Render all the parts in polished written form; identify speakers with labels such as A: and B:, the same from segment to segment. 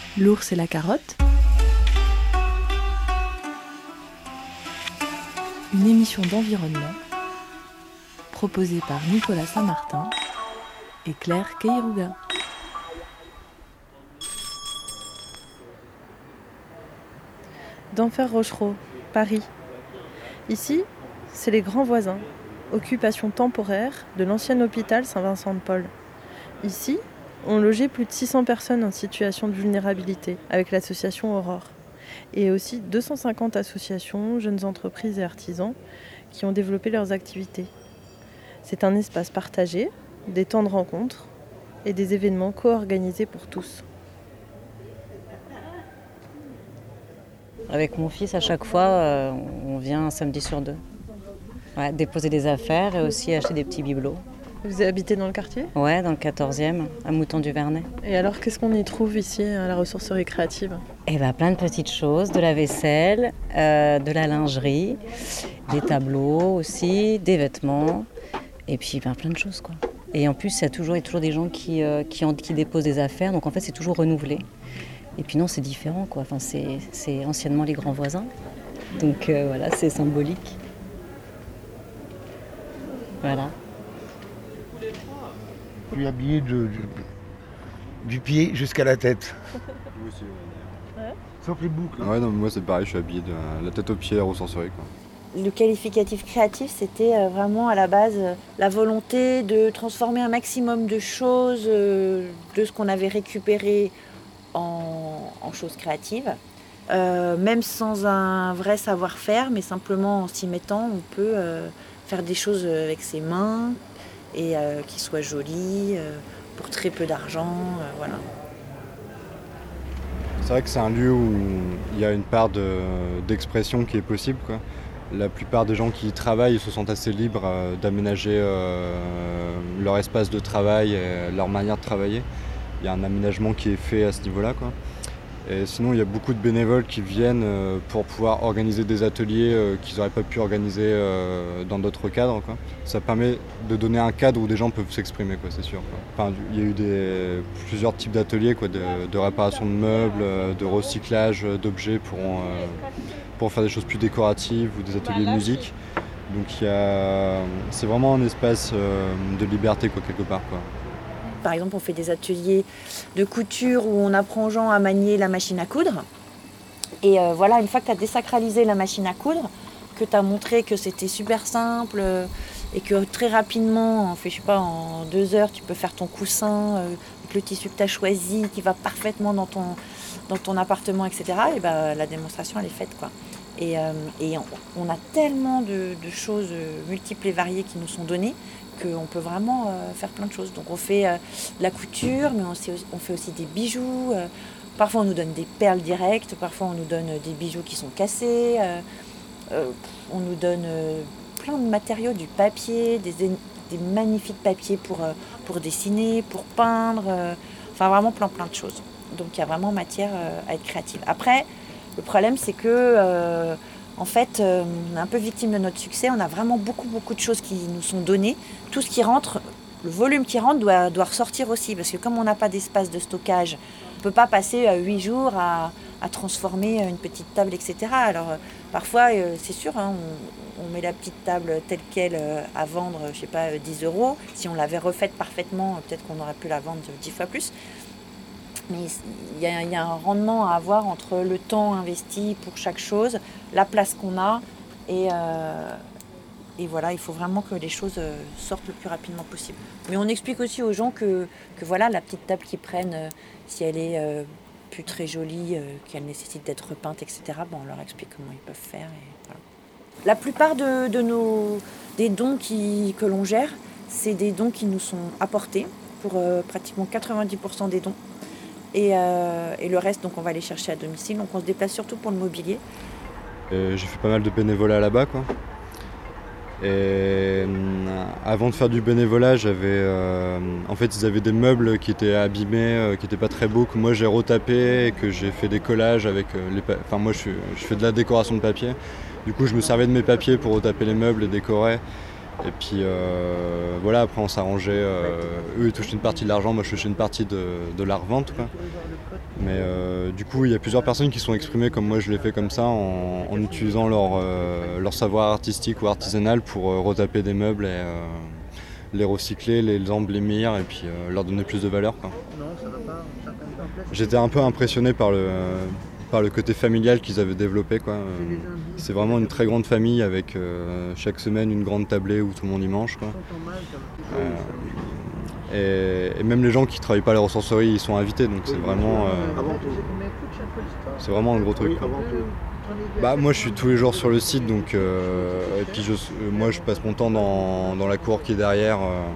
A: L'ours et la carotte. Une émission d'environnement proposée par Nicolas Saint-Martin et Claire Keiruga. Denfert Rochereau, Paris. Ici, c'est les grands voisins. Occupation temporaire de l'ancien hôpital Saint-Vincent-de-Paul. Ici, on logeait plus de 600 personnes en situation de vulnérabilité avec l'association Aurore. Et aussi 250 associations, jeunes entreprises et artisans qui ont développé leurs activités. C'est un espace partagé, des temps de rencontre et des événements co-organisés pour tous.
B: Avec mon fils, à chaque fois, on vient un samedi sur deux. Ouais, déposer des affaires et aussi acheter des petits bibelots.
A: Vous habitez dans le quartier ?
B: Ouais, dans le 14e, à Mouton-du-Vernay.
A: Et alors, qu'est-ce qu'on y trouve ici, à la ressourcerie créative ?
B: Eh ben, plein de petites choses, de la vaisselle, de la lingerie, des tableaux aussi, des vêtements, et puis plein de choses, quoi. Et en plus, il y a toujours des gens qui déposent des affaires, donc en fait, c'est toujours renouvelé. Et puis non, c'est différent, quoi. Enfin, c'est anciennement les grands voisins, donc voilà, c'est symbolique. Voilà.
C: Je suis habillé du pied jusqu'à la tête.
D: Moi aussi.
A: Ouais.
C: Sauf les boucles.
D: Ouais, non, moi c'est pareil, je suis habillé de la tête aux pieds à ressourcerie, quoi.
E: Le qualificatif créatif, c'était vraiment à la base la volonté de transformer un maximum de choses, de ce qu'on avait récupéré en choses créatives. Même sans un vrai savoir-faire, mais simplement en s'y mettant, on peut faire des choses avec ses mains et qui soient jolies, pour très peu d'argent, voilà.
D: C'est vrai que c'est un lieu où il y a une part d'expression qui est possible, quoi. La plupart des gens qui y travaillent se sentent assez libres d'aménager leur espace de travail et leur manière de travailler. Il y a un aménagement qui est fait à ce niveau-là, quoi. Et sinon, il y a beaucoup de bénévoles qui viennent pour pouvoir organiser des ateliers qu'ils n'auraient pas pu organiser dans d'autres cadres, quoi. Ça permet de donner un cadre où des gens peuvent s'exprimer, quoi, c'est sûr, quoi. Enfin, il y a eu plusieurs types d'ateliers, quoi, de réparation de meubles, de recyclage d'objets pour faire des choses plus décoratives ou des ateliers de musique. Donc c'est vraiment un espace de liberté, quoi, quelque part, quoi.
E: Par exemple, on fait des ateliers de couture où on apprend aux gens à manier la machine à coudre. Et voilà, une fois que tu as désacralisé la machine à coudre, que tu as montré que c'était super simple et que très rapidement, en 2 heures, tu peux faire ton coussin avec le tissu que tu as choisi, qui va parfaitement dans ton appartement, etc. Et la démonstration, elle est faite, quoi. Et on a tellement de choses multiples et variées qui nous sont données qu'on peut vraiment faire plein de choses. Donc on fait de la couture, mais on fait aussi des bijoux. Parfois on nous donne des perles directes, parfois on nous donne des bijoux qui sont cassés. On nous donne plein de matériaux, du papier, des magnifiques papiers pour dessiner, pour peindre. Enfin vraiment plein de choses. Donc il y a vraiment matière à être créative. Après, le problème c'est que on est un peu victime de notre succès. On a vraiment beaucoup de choses qui nous sont données. Tout ce qui rentre, le volume qui rentre doit ressortir aussi. Parce que comme on n'a pas d'espace de stockage, on ne peut pas passer 8 jours à transformer une petite table, etc. Alors parfois, c'est sûr, hein, on met la petite table telle qu'elle à vendre, 10 €. Si on l'avait refaite parfaitement, peut-être qu'on aurait pu la vendre 10 fois plus. Mais il y a un rendement à avoir entre le temps investi pour chaque chose, la place qu'on a et voilà, il faut vraiment que les choses sortent le plus rapidement possible. Mais on explique aussi aux gens que voilà, la petite table qu'ils prennent, si elle est plus très jolie, qu'elle nécessite d'être repeinte, etc., on leur explique comment ils peuvent faire. Et voilà. La plupart des dons que l'on gère, c'est des dons qui nous sont apportés pour pratiquement 90% des dons. Et le reste, donc on va les chercher à domicile. Donc on se déplace surtout pour le mobilier.
D: J'ai fait pas mal de bénévolat là-bas, quoi. Et avant de faire du bénévolat, en fait, ils avaient des meubles qui étaient abîmés, qui n'étaient pas très beaux, que moi j'ai retapé et que j'ai fait des collages avec moi je fais de la décoration de papier. Du coup, je me servais de mes papiers pour retaper les meubles et décorer. Et puis voilà, après on s'arrangeait. Eux ils touchaient une partie de l'argent, moi je touchais une partie de la revente, quoi. Mais du coup, il y a plusieurs personnes qui sont exprimées comme moi je l'ai fait comme ça, en utilisant leur savoir artistique ou artisanal pour retaper des meubles et les recycler, les emblémir et puis leur donner plus de valeur, quoi. J'étais un peu impressionné par le côté familial qu'ils avaient développé, quoi. C'est vraiment une très grande famille avec chaque semaine une grande tablée où tout le monde y mange, quoi. Et même les gens qui ne travaillent pas à la ressourcerie, ils sont invités, donc c'est vraiment un gros truc, quoi. Bah, moi je suis tous les jours sur le site, donc, et puis moi je passe mon temps dans la cour qui est derrière.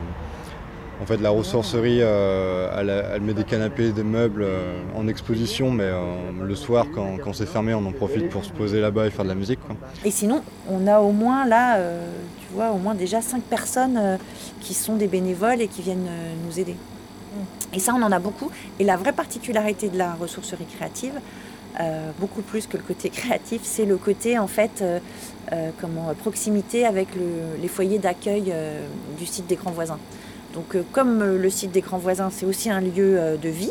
D: En fait, la ressourcerie, elle met des canapés, des meubles en exposition, mais le soir, quand c'est fermé, on en profite pour se poser là-bas et faire de la musique, quoi.
E: Et sinon, on a au moins là, tu vois, au moins déjà 5 personnes qui sont des bénévoles et qui viennent nous aider. Et ça, on en a beaucoup. Et la vraie particularité de la ressourcerie créative, beaucoup plus que le côté créatif, c'est le côté en fait proximité avec les foyers d'accueil du site des Grands Voisins. Donc comme le site des Grands Voisins, c'est aussi un lieu de vie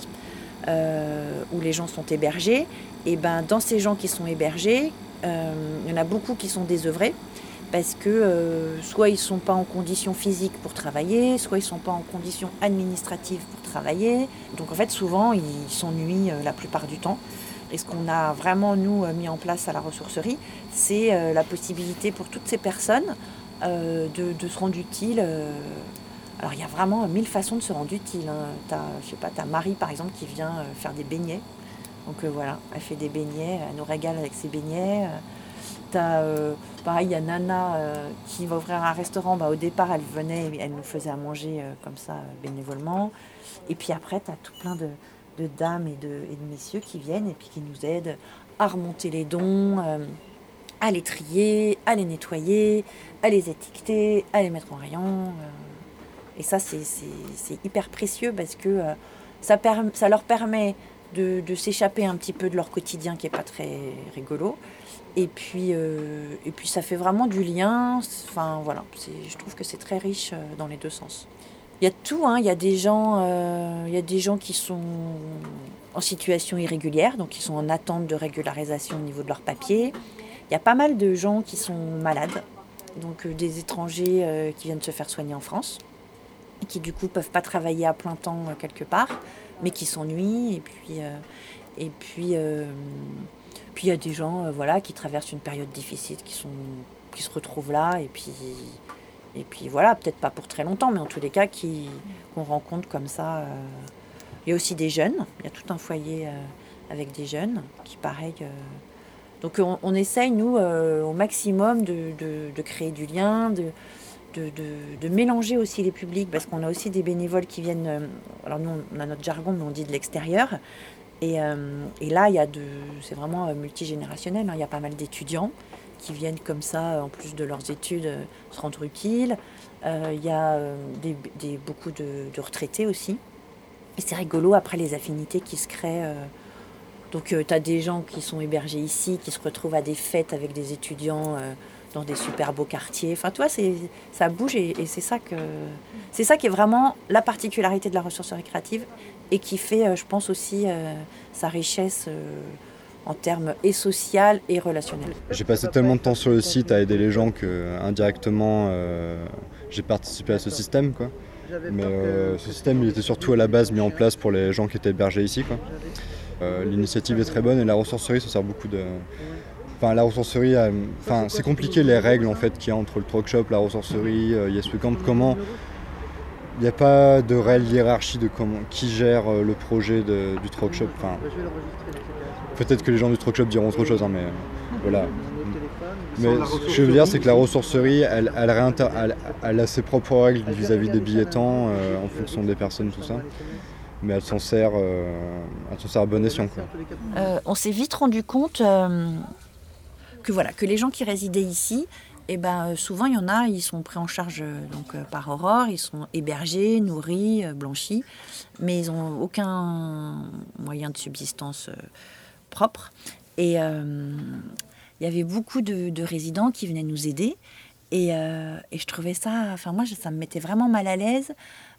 E: où les gens sont hébergés, et ben dans ces gens qui sont hébergés, il y en a beaucoup qui sont désœuvrés parce que soit ils ne sont pas en condition physique pour travailler, soit ils ne sont pas en condition administrative pour travailler. Donc en fait souvent ils s'ennuient la plupart du temps. Et ce qu'on a vraiment nous mis en place à la ressourcerie, c'est la possibilité pour toutes ces personnes de se rendre utile. Alors il y a vraiment 1000 façons de se rendre utile, hein. T'as Marie par exemple qui vient faire des beignets. Donc voilà, elle fait des beignets, elle nous régale avec ses beignets. Pareil, il y a Nana qui va ouvrir un restaurant. Au départ, elle venait et elle nous faisait à manger comme ça bénévolement. Et puis après, tu as tout plein de dames et de messieurs qui viennent et puis qui nous aident à remonter les dons, à les trier, à les nettoyer, à les étiqueter, à les mettre en rayon. Et ça, c'est hyper précieux parce que ça leur permet de s'échapper un petit peu de leur quotidien qui n'est pas très rigolo. Et puis ça fait vraiment du lien. Enfin, voilà, je trouve que c'est très riche dans les deux sens. Il y a tout, hein. Il y a des gens qui sont en situation irrégulière, donc qui sont en attente de régularisation au niveau de leurs papiers. Il y a pas mal de gens qui sont malades, donc des étrangers qui viennent se faire soigner en France, et qui du coup peuvent pas travailler à plein temps quelque part, mais qui s'ennuient. Et puis il y a des gens qui traversent une période difficile, qui se retrouvent là, et puis voilà, peut-être pas pour très longtemps, mais en tous les cas qu'on rencontre comme ça. Il y a aussi des jeunes, il y a tout un foyer avec des jeunes qui pareil. Donc on essaye nous au maximum de créer du lien, de mélanger aussi les publics, parce qu'on a aussi des bénévoles qui viennent, alors nous on a notre jargon mais on dit de l'extérieur, et là c'est vraiment multigénérationnel, hein. Il y a pas mal d'étudiants qui viennent comme ça, en plus de leurs études, se rendre utiles. Il y a beaucoup de retraités aussi, et c'est rigolo après les affinités qui se créent. Donc tu as des gens qui sont hébergés ici, qui se retrouvent à des fêtes avec des étudiants dans des super beaux quartiers. Enfin, toi, ça bouge, et c'est ça qui est vraiment la particularité de la ressourcerie créative, et qui fait, je pense aussi, sa richesse en termes et social et relationnel.
D: J'ai passé tellement de temps sur le site à aider les gens que indirectement j'ai participé à ce système, quoi. Mais ce système, il était surtout à la base mis en place pour les gens qui étaient hébergés ici, quoi. L'initiative est très bonne, et la ressourcerie se sert beaucoup de... Enfin, la ressourcerie, c'est compliqué les règles en fait qu'il y a entre le truck shop, la ressourcerie, Yes We Camp. Comment il n'y a pas de réelle hiérarchie de qui gère le projet du truck shop. Enfin, peut-être que les gens du truck shop diront autre chose, hein, mais voilà. Mais ce que je veux dire, c'est que la ressourcerie, elle a ses propres règles vis-à-vis des billets-temps en fonction des personnes, tout ça. Mais elle s'en sert à bon escient, quoi.
E: On s'est vite rendu compte que les gens qui résidaient ici, souvent il y en a, ils sont pris en charge par Aurore, ils sont hébergés, nourris, blanchis, mais ils n'ont aucun moyen de subsistance propre. Et il y avait beaucoup de résidents qui venaient nous aider, et je trouvais ça, moi ça me mettait vraiment mal à l'aise,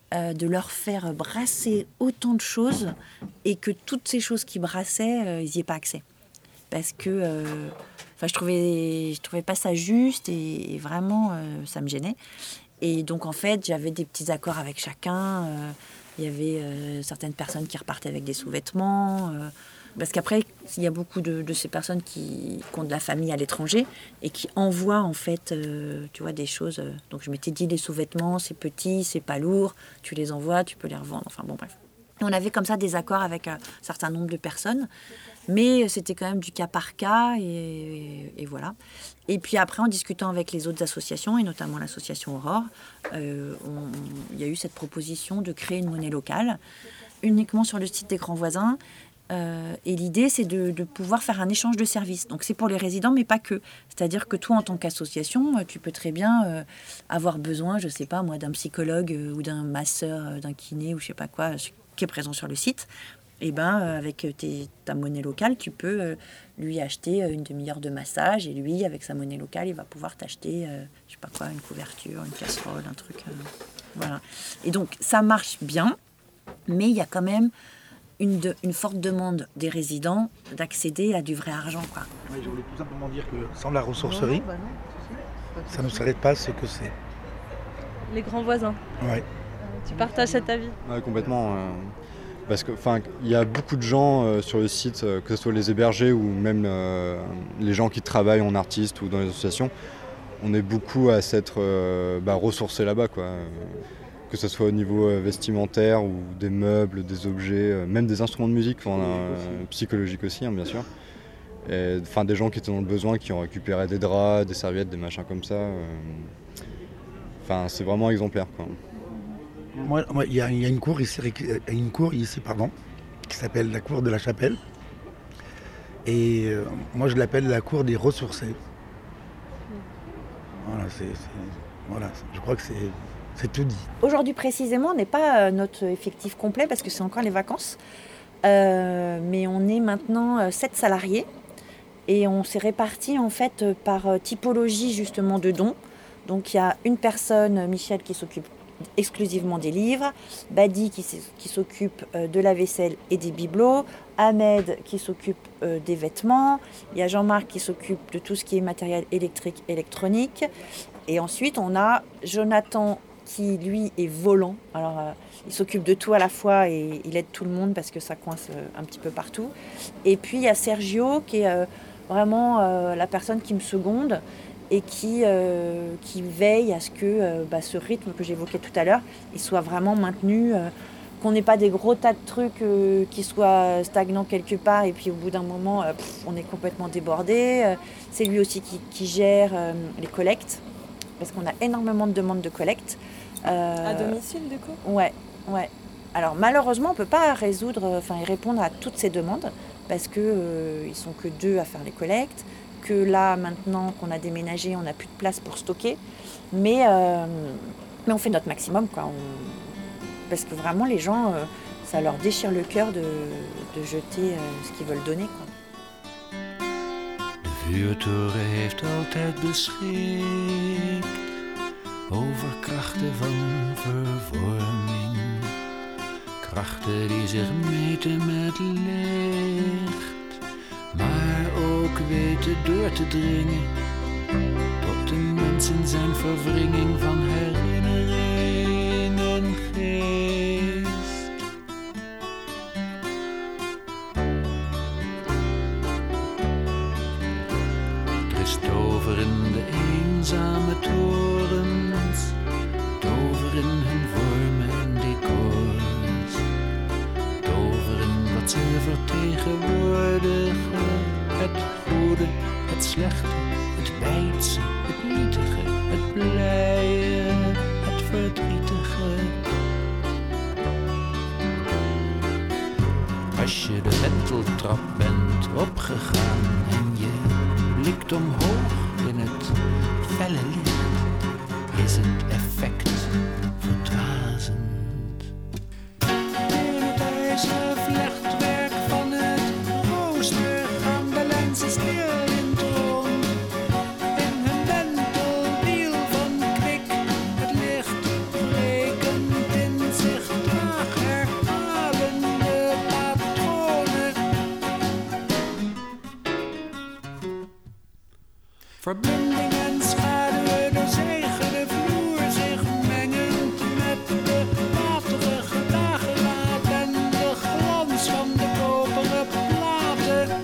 E: de leur faire brasser autant de choses et que toutes ces choses qui brassaient, ils n'y aient pas accès. Parce que je trouvais pas ça juste et vraiment, ça me gênait. Et donc, en fait, j'avais des petits accords avec chacun. Il y avait certaines personnes qui repartaient avec des sous-vêtements. Parce qu'après, il y a beaucoup de ces personnes qui ont de la famille à l'étranger et qui envoient, en fait, tu vois, des choses. Donc, je m'étais dit, les sous-vêtements, c'est petit, c'est pas lourd. Tu les envoies, tu peux les revendre. Enfin, bon, bref. On avait comme ça des accords avec un certain nombre de personnes. Mais c'était quand même du cas par cas et voilà. Et puis après, en discutant avec les autres associations, et notamment l'association Aurore, il y a eu cette proposition de créer une monnaie locale, uniquement sur le site des Grands Voisins. Et l'idée, c'est de pouvoir faire un échange de services. Donc c'est pour les résidents, mais pas que. C'est-à-dire que toi, en tant qu'association, tu peux très bien avoir besoin, je sais pas moi, d'un psychologue ou d'un masseur, d'un kiné ou je sais pas quoi, qui est présent sur le site. Et avec ta monnaie locale, tu peux lui acheter une demi-heure de massage. Et lui, avec sa monnaie locale, il va pouvoir t'acheter, je sais pas quoi, une couverture, une casserole, un truc. Voilà. Et donc, ça marche bien, mais il y a quand même une forte demande des résidents d'accéder à du vrai argent, quoi.
F: Oui, je voulais tout simplement dire que sans la ressourcerie, ça ne serait pas ce que c'est.
A: Les Grands Voisins.
F: Ouais.
A: Tu partages cet avis ?
D: Ouais, complètement. Parce que, il y a beaucoup de gens sur le site, que ce soit les hébergés ou même les gens qui travaillent en artiste ou dans les associations. On est beaucoup à s'être ressourcés là-bas, quoi. Que ce soit au niveau vestimentaire ou des meubles, des objets, même des instruments de musique, psychologique aussi, hein, bien sûr. Et, des gens qui étaient dans le besoin, qui ont récupéré des draps, des serviettes, des machins comme ça. C'est vraiment exemplaire, quoi.
F: Moi, il y a une cour ici, qui s'appelle la cour de la Chapelle. Et moi, je l'appelle la cour des ressourcés. Voilà, je crois que c'est tout dit.
E: Aujourd'hui, précisément, on n'est pas notre effectif complet parce que c'est encore les vacances. Mais on est maintenant 7 salariés. Et on s'est répartis, en fait, par typologie, justement, de dons. Donc, il y a une personne, Michel, qui s'occupe exclusivement des livres, Badi qui s'occupe de la vaisselle et des bibelots, Ahmed qui s'occupe des vêtements, il y a Jean-Marc qui s'occupe de tout ce qui est matériel électrique, électronique, et ensuite on a Jonathan qui lui est volant, alors il s'occupe de tout à la fois et il aide tout le monde parce que ça coince un petit peu partout, et puis il y a Sergio qui est vraiment la personne qui me seconde et qui veille à ce que ce rythme que j'évoquais tout à l'heure, il soit vraiment maintenu, qu'on n'ait pas des gros tas de trucs qui soient stagnants quelque part, et puis au bout d'un moment, on est complètement débordé. C'est lui aussi qui gère les collectes, parce qu'on a énormément de demandes de collecte.
A: À domicile, du coup ?
E: Ouais. Alors malheureusement, on ne peut pas répondre à toutes ces demandes, parce qu'ils ne sont que 2 à faire les collectes, que là, maintenant qu'on a déménagé, on n'a plus de place pour stocker. Mais on fait notre maximum, quoi. Parce que vraiment, les gens, ça leur déchire le cœur de jeter ce qu'ils veulent donner, quoi.
G: De vuurtoren heeft altijd beschikt over krachten van vervorming. Krachten die zich meten met licht. Maar ook weten door te dringen tot de mens in zijn verwringing van herinnering en geest. Er is tover in de eenzame torens, tover in hun vormen en decors, tover in wat ze vertegenwoordigen. Het goede, het slechte, het wijdse, het nietige, het blije, het verdrietige. Als je de wenteltrap bent opgegaan en je blikt omhoog in het felle licht, is het effect verdwazend. In het ijzeren vlechtwerk van het rooster gaan de lenzen stil in toon. In hun wentelwiel van kwik, het licht brekend in Verblinding en schaduwen, de zegene vloer zich mengend met de waterige dageraad en de glans van de koperen platen.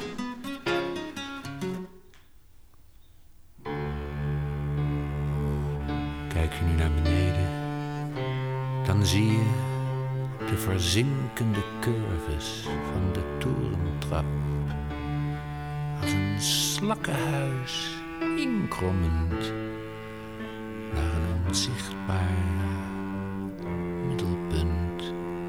G: Kijk je nu naar beneden, dan zie je de verzinkende curves van de torentrap. Als een slakkenhuis inkrommend naar een onzichtbaar middelpunt.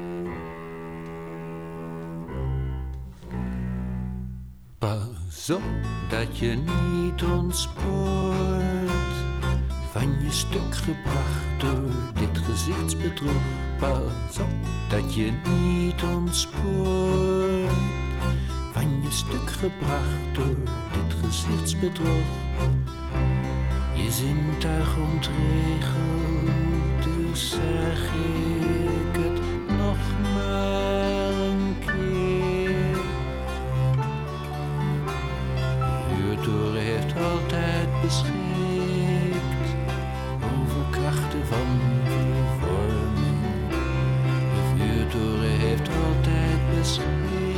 G: Pas op dat je niet ontspoort, van je stuk gebracht door dit gezichtsbedrog. Pas op dat je niet ontspoort, van je stuk gebracht door dit gezichtsbedrog. Je zintuig ontregelt, dus zeg ik het nog maar een keer. De huurtoren heeft altijd beschikt over krachten van vervorming. De vuurtoren heeft altijd beschikt.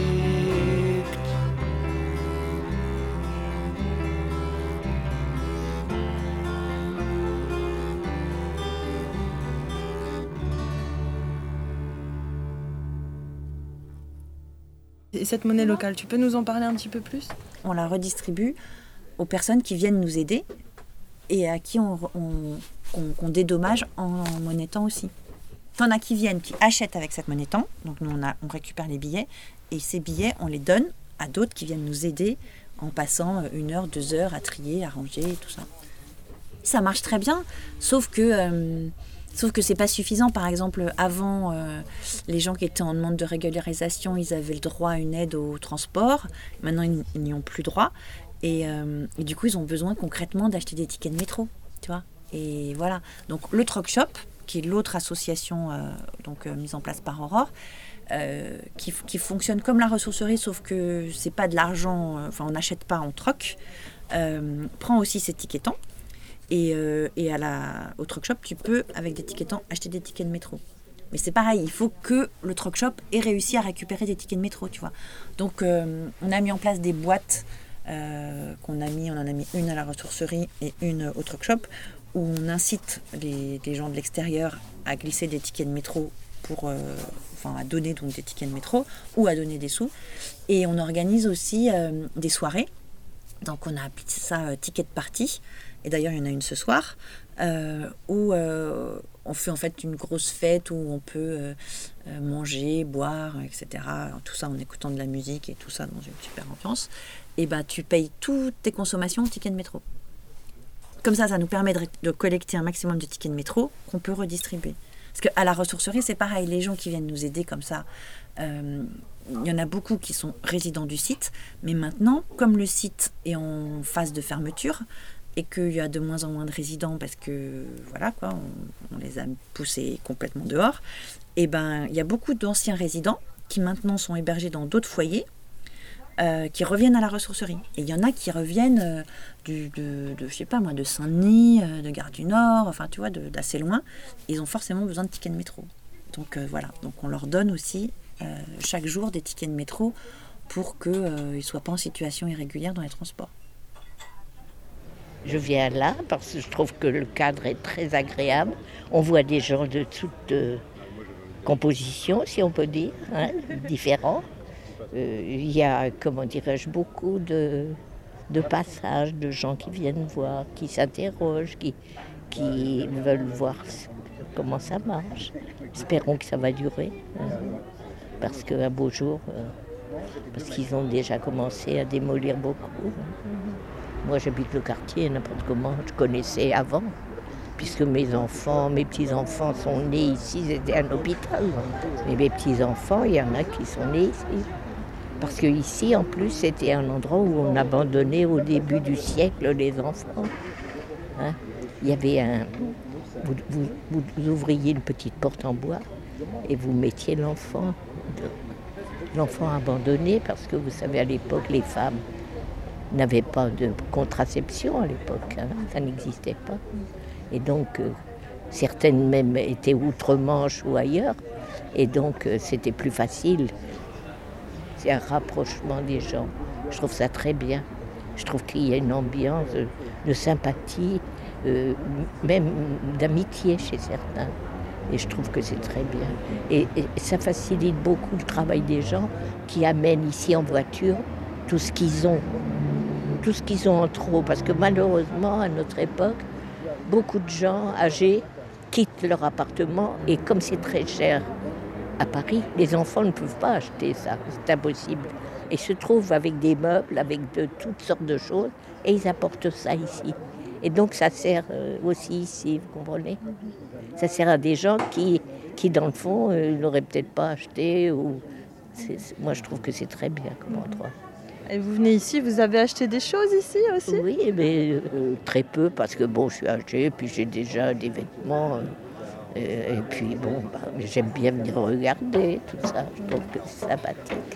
A: Et cette monnaie locale, tu peux nous en parler un petit peu plus ?
E: On la redistribue aux personnes qui viennent nous aider et à qui qu'on dédommage en monétant aussi. T'en as qui viennent, qui achètent avec cette monnaie-temps, donc nous on récupère les billets, et ces billets on les donne à d'autres qui viennent nous aider en passant 1 heure, 2 heures à trier, à ranger, tout ça. Ça marche très bien, sauf que c'est pas suffisant. Par exemple, avant, les gens qui étaient en demande de régularisation, ils avaient le droit à une aide au transport. Maintenant, ils n'y ont plus droit. Et du coup, ils ont besoin concrètement d'acheter des tickets de métro, tu vois. Et voilà. Donc, le Troc Shop, qui est l'autre association mise en place par Aurore, qui fonctionne comme la ressourcerie, sauf que c'est pas de l'argent, on n'achète pas en troc, prend aussi ces tickets-temps. Et au Troc Shop, tu peux, avec des tickets-temps, acheter des tickets de métro. Mais c'est pareil, il faut que le Troc Shop ait réussi à récupérer des tickets de métro, tu vois. Donc, on a mis en place des boîtes on en a mis une à la ressourcerie et une au Troc Shop, où on incite les gens de l'extérieur à glisser des tickets de métro à donner donc des tickets de métro ou à donner des sous. Et on organise aussi des soirées. Donc on a appelé ça ticket de party. Et d'ailleurs, il y en a une ce soir, où on fait en fait une grosse fête où on peut manger, boire, etc. Tout ça en écoutant de la musique et tout ça dans une super ambiance. Et tu payes toutes tes consommations au ticket de métro. Comme ça nous permet de collecter un maximum de tickets de métro qu'on peut redistribuer. Parce qu'à la ressourcerie, c'est pareil, les gens qui viennent nous aider comme ça, il y en a beaucoup qui sont résidents du site, mais maintenant, comme le site est en phase de fermeture, et qu'il y a de moins en moins de résidents parce que, voilà, quoi, on les a poussés complètement dehors, et il y a beaucoup d'anciens résidents qui maintenant sont hébergés dans d'autres foyers, qui reviennent à la ressourcerie. Et il y en a qui reviennent de Saint-Denis, de Gare du Nord, enfin, tu vois, d'assez loin. Ils ont forcément besoin de tickets de métro. Donc, voilà. Donc, on leur donne aussi chaque jour des tickets de métro pour qu'ils ne soient pas en situation irrégulière dans les transports.
H: Je viens là parce que je trouve que le cadre est très agréable. On voit des gens de toute composition, si on peut dire, différents. Il y a, beaucoup de passages, de gens qui viennent voir, qui s'interrogent, qui veulent voir comment ça marche. Espérons que ça va durer, parce qu'un beau jour, parce qu'ils ont déjà commencé à démolir beaucoup. Moi, j'habite le quartier, n'importe comment, je connaissais avant, puisque mes petits-enfants sont nés ici, c'était un hôpital. Mais mes petits-enfants, il y en a qui sont nés ici. Parce qu'ici, en plus, c'était un endroit où on abandonnait au début du siècle les enfants. Il y avait vous ouvriez une petite porte en bois et vous mettiez l'enfant abandonné, parce que vous savez, à l'époque, les femmes n'avaient pas de contraception à l'époque, hein, ça n'existait pas. Et donc, certaines même étaient outre-Manche ou ailleurs, et donc c'était plus facile. C'est un rapprochement des gens. Je trouve ça très bien. Je trouve qu'il y a une ambiance de sympathie, même d'amitié chez certains. Et je trouve que c'est très bien. Et ça facilite beaucoup le travail des gens qui amènent ici en voiture tout ce qu'ils ont. Tout ce qu'ils ont en trop. Parce que malheureusement, à notre époque, beaucoup de gens âgés quittent leur appartement. Et comme c'est très cher à Paris, les enfants ne peuvent pas acheter ça. C'est impossible. Et se trouvent avec des meubles, avec de toutes sortes de choses, et ils apportent ça ici. Et donc ça sert aussi ici, vous comprenez ? Ça sert à des gens qui dans le fond, n'auraient peut-être pas acheté. Moi, je trouve que c'est très bien comme endroit.
A: Et vous venez ici, vous avez acheté des choses ici aussi ?
H: Oui, mais très peu, parce que bon, je suis âgée, puis j'ai déjà des vêtements. Et puis bon, j'aime bien venir regarder tout ça. Je trouve que c'est sympathique.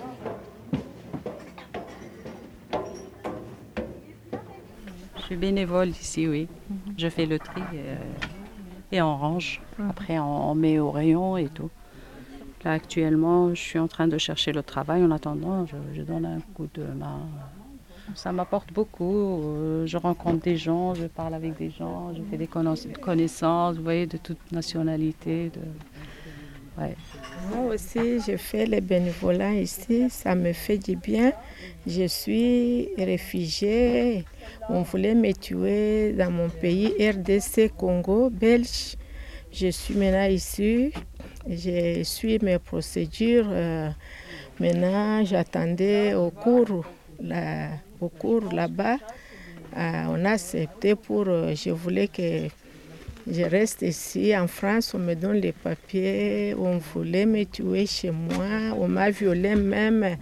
I: Je suis bénévole ici, oui. Je fais le tri et on range. Après, on met au rayon et tout. Là, actuellement, je suis en train de chercher le travail. En attendant, je donne un coup de main. Ça m'apporte beaucoup. Je rencontre des gens, je parle avec des gens, je fais des connaissances, vous voyez, de toute nationalité. Ouais.
J: Moi aussi, je fais le bénévolat ici, ça me fait du bien. Je suis réfugiée, on voulait me tuer dans mon pays, RDC Congo, belge. Je suis maintenant ici, je suis mes procédures. Maintenant, j'attendais au cours là-bas. On a accepté je voulais que je reste ici en France, on me donne les papiers, on voulait me tuer chez moi, on m'a violée même.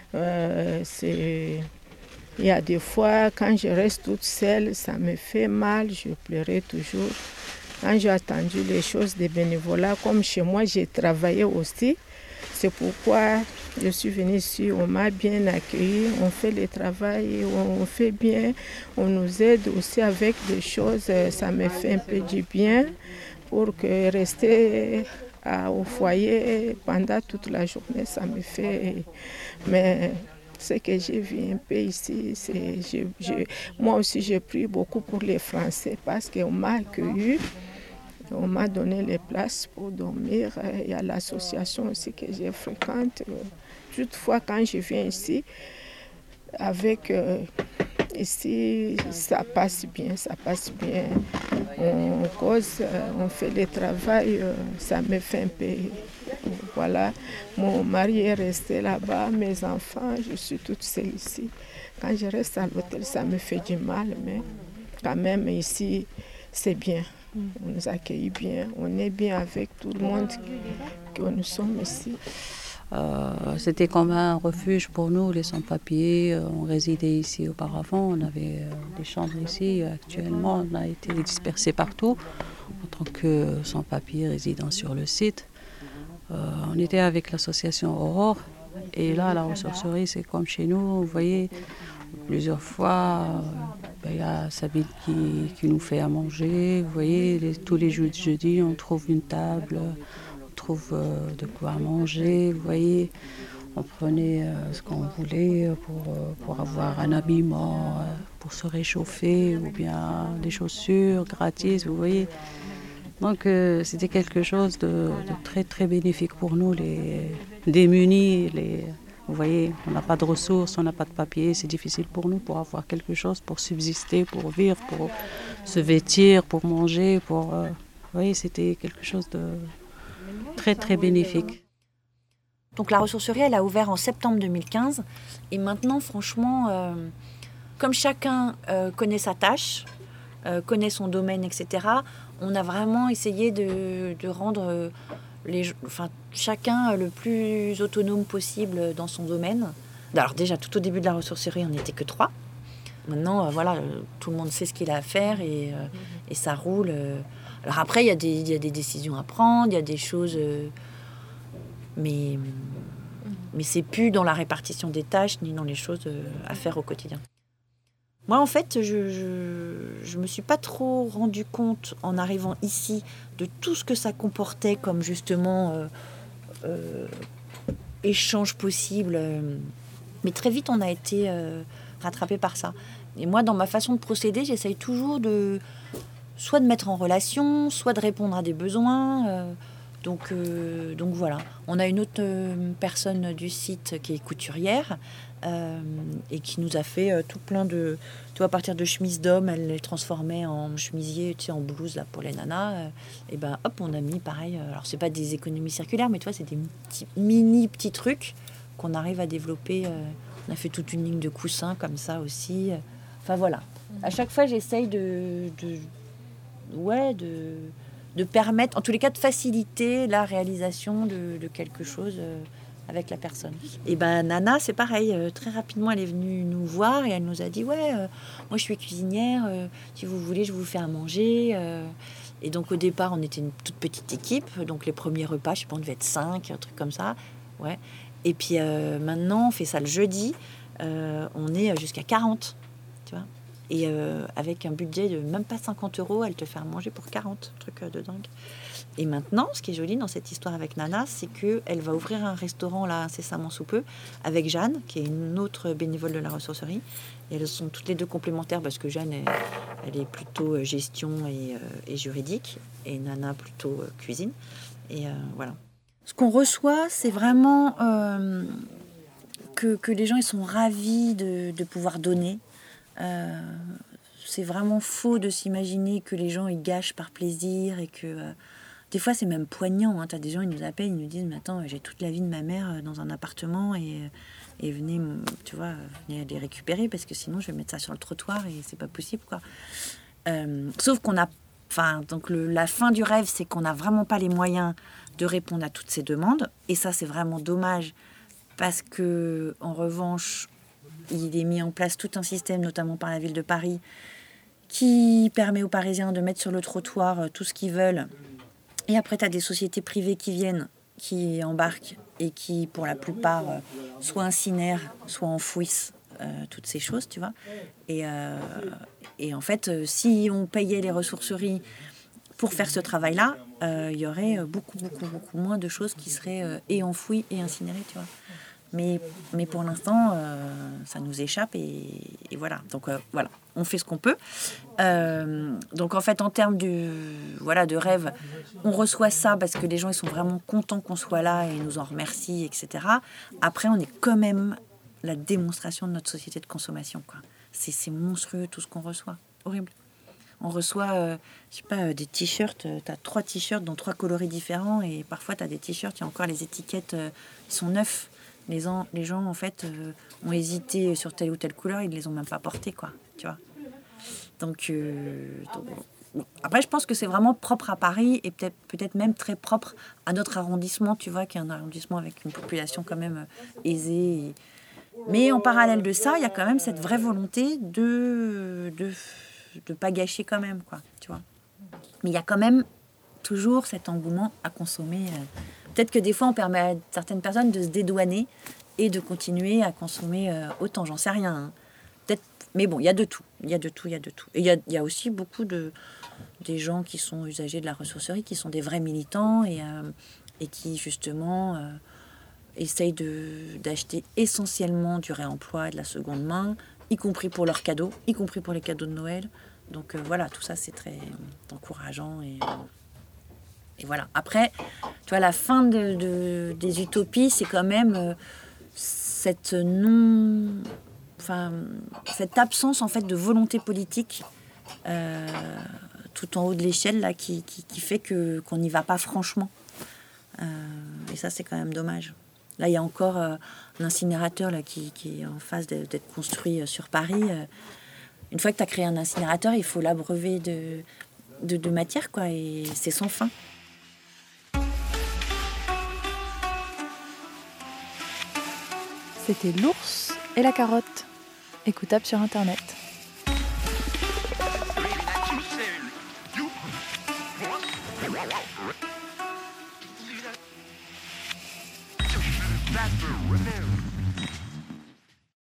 J: Il y a des fois, quand je reste toute seule, ça me fait mal, je pleurais toujours. Quand j'ai attendu les choses de bénévolat, comme chez moi, j'ai travaillé aussi. C'est pourquoi je suis venue ici, on m'a bien accueilli, on fait le travail, on fait bien, on nous aide aussi avec des choses, ça me fait un peu du bien pour que rester au foyer pendant toute la journée, ça me fait... Mais ce que j'ai vu un peu ici, moi aussi j'ai pris beaucoup pour les Français parce qu'on m'a accueilli. On m'a donné les places pour dormir. Il y a l'association aussi que je fréquente. Toutefois, quand je viens ici, ici, ça passe bien. On cause, on fait le travail, ça me fait un peu... Voilà, mon mari est resté là-bas, mes enfants, je suis toute seule ici. Quand je reste à l'hôtel, ça me fait du mal, mais quand même ici, c'est bien. On nous accueille bien, on est bien avec tout le monde que nous sommes ici.
I: C'était comme un refuge pour nous, les sans-papiers. On résidait ici auparavant, on avait des chambres ici. Actuellement, on a été dispersés partout en tant que sans-papiers résidant sur le site. On était avec l'association Aurore et là, la ressourcerie, c'est comme chez nous, vous voyez. Plusieurs fois, il y a Sabine qui nous fait à manger. Vous voyez, tous les jeudis, on trouve une table, on trouve de quoi manger. Vous voyez, on prenait ce qu'on voulait pour avoir un habillement, pour se réchauffer, ou bien des chaussures gratis, vous voyez. Donc c'était quelque chose de très très bénéfique pour nous, les démunis, vous voyez, on n'a pas de ressources, on n'a pas de papier, c'est difficile pour nous pour avoir quelque chose, pour subsister, pour vivre, pour se vêtir, pour manger, vous voyez, c'était quelque chose de très très bénéfique.
E: Donc la ressourcerie, elle a ouvert en septembre 2015 et maintenant, franchement, comme chacun connaît sa tâche, connaît son domaine, etc., on a vraiment essayé de rendre chacun le plus autonome possible dans son domaine. Alors déjà, tout au début de la ressourcerie, on n'était que 3. Maintenant, tout le monde sait ce qu'il a à faire et ça roule. Alors après, il y a des décisions à prendre, il y a des choses... mais c'est plus dans la répartition des tâches ni dans les choses à faire au quotidien. Moi, en fait, je me suis pas trop rendu compte en arrivant ici de tout ce que ça comportait comme justement échange possible. Mais très vite, on a été rattrapé par ça. Et moi, dans ma façon de procéder, j'essaye toujours soit de mettre en relation, soit de répondre à des besoins. Donc voilà. On a une autre personne du site qui est couturière et qui nous a fait tout plein de... Tu vois, à partir de chemises d'hommes, elle les transformait en chemisiers, tu sais, en blouse là, pour les nanas. Et ben hop, on a mis pareil. Alors, c'est pas des économies circulaires, mais tu vois, c'est des petits trucs qu'on arrive à développer. On a fait toute une ligne de coussins comme ça aussi. Enfin voilà. À chaque fois, j'essaye de permettre, en tous les cas, de faciliter la réalisation de quelque chose avec la personne. Et ben Nana, c'est pareil. Très rapidement, elle est venue nous voir et elle nous a dit moi je suis cuisinière. Si vous voulez, je vous fais à manger. Et donc au départ, on était une toute petite équipe. Donc les premiers repas, je sais pas, on devait être 5, un truc comme ça. Ouais. Et puis maintenant, on fait ça le jeudi. On est jusqu'à 40, tu vois. Et avec un budget de même pas 50 €, elle te fait à manger pour 40, truc de dingue. Et maintenant, ce qui est joli dans cette histoire avec Nana, c'est qu'elle va ouvrir un restaurant là incessamment sous peu avec Jeanne, qui est une autre bénévole de la ressourcerie. Et elles sont toutes les deux complémentaires parce que Jeanne, elle est plutôt gestion et juridique, et Nana plutôt cuisine. Et voilà. Ce qu'on reçoit, c'est vraiment que les gens ils sont ravis de pouvoir donner. C'est vraiment faux de s'imaginer que les gens ils gâchent par plaisir et que des fois c'est même poignant, hein. T'as des gens, ils nous appellent, ils nous disent mais attends, j'ai toute la vie de ma mère dans un appartement et venez, tu vois, venez les récupérer parce que sinon je vais mettre ça sur le trottoir et c'est pas possible quoi. Sauf qu'on a, donc la fin du rêve, c'est qu'on n'a vraiment pas les moyens de répondre à toutes ces demandes et ça c'est vraiment dommage parce que en revanche il est mis en place tout un système, notamment par la ville de Paris, qui permet aux Parisiens de mettre sur le trottoir tout ce qu'ils veulent. Et après, tu as des sociétés privées qui viennent, qui embarquent et qui, pour la plupart, soit incinèrent, soit enfouissent toutes ces choses, tu vois. Et en fait, si on payait les ressourceries pour faire ce travail-là, il y aurait beaucoup moins de choses qui seraient et enfouies et incinérées, tu vois. Mais pour l'instant, ça nous échappe et voilà. Donc voilà, on fait ce qu'on peut. Donc en fait, en termes de rêve, on reçoit ça parce que les gens ils sont vraiment contents qu'on soit là et ils nous en remercient, etc. Après, on est quand même la démonstration de notre société de consommation, quoi. C'est monstrueux tout ce qu'on reçoit. Horrible. On reçoit, je sais pas, des t-shirts. Tu as 3 t-shirts dans 3 coloris différents et parfois tu as des t-shirts, il y a encore les étiquettes qui sont neufs. Les gens, en fait, ont hésité sur telle ou telle couleur, ils ne les ont même pas portés, quoi, tu vois. Donc bon. Après, je pense que c'est vraiment propre à Paris et peut-être même très propre à notre arrondissement, tu vois, qui est un arrondissement avec une population quand même aisée. Mais en parallèle de ça, il y a quand même cette vraie volonté de pas gâcher quand même, quoi, tu vois. Mais il y a quand même toujours cet engouement à consommer. Peut-être que des fois, on permet à certaines personnes de se dédouaner et de continuer à consommer autant. J'en sais rien. Hein. Peut-être, mais bon, il y a de tout. Il y a de tout. Et il y a aussi beaucoup des gens qui sont usagers de la ressourcerie, qui sont des vrais militants et qui, justement, essayent d'acheter essentiellement du réemploi et de la seconde main, y compris pour leurs cadeaux, y compris pour les cadeaux de Noël. Donc voilà, tout ça, c'est très encourageant et voilà. Après, tu vois, la fin des utopies, c'est quand même cette absence en fait de volonté politique tout en haut de l'échelle là, qui fait qu'on n'y va pas franchement. Et ça, c'est quand même dommage. Là, il y a encore un incinérateur là, qui est en phase d'être construit sur Paris. Une fois que tu as créé un incinérateur, il faut l'abreuver de matière, quoi, et c'est sans fin.
K: C'était L'ours et la carotte, écoutable sur Internet.